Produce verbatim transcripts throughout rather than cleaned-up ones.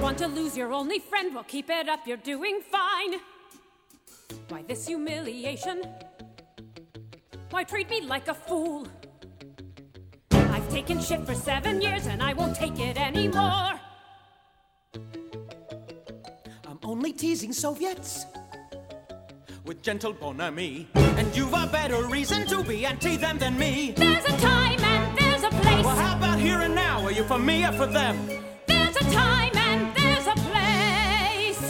want to lose your only friend? Well, keep it up, you're doing fine. Why this humiliation? Why treat me like a fool? I've taken shit for seven years and I won't take it anymore. I'm only teasing Soviets with gentle bonhomie, and you've a better reason to be anti them than me. There's a time and there's a place. Well, how about here and now? Are you for me or for them? There's a time and there's a place.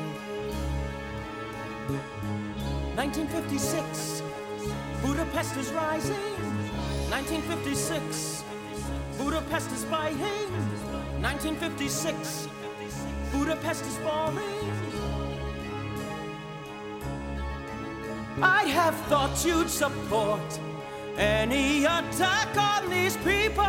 nineteen fifty-six, Budapest is rising. nineteen fifty-six, Budapest is biting. nineteen fifty-six, Budapest is falling. I have thought you'd support any attack on these people,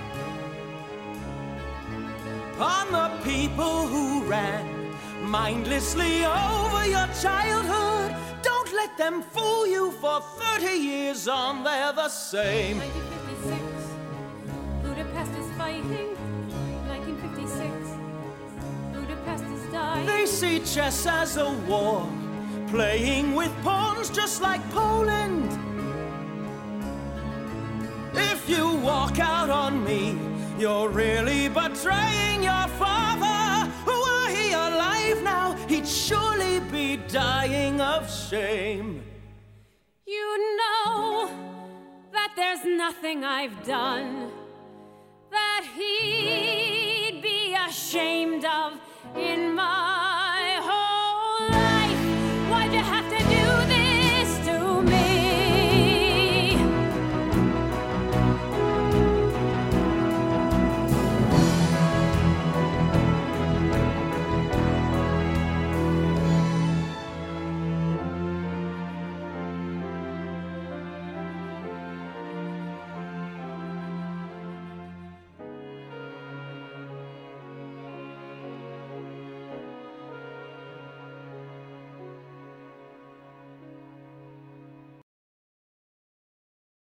on the people who ran mindlessly over your childhood. Don't let them fool you. For thirty years on, they're the same. nineteen fifty-six, Budapest is fighting. nineteen fifty-six, Budapest is dying. They see chess as a war, playing with pawns just like Poland. If you walk out on me, you're really betraying your father. Were he alive now, he'd surely be dying of shame. You know that there's nothing I've done that he'd be ashamed of in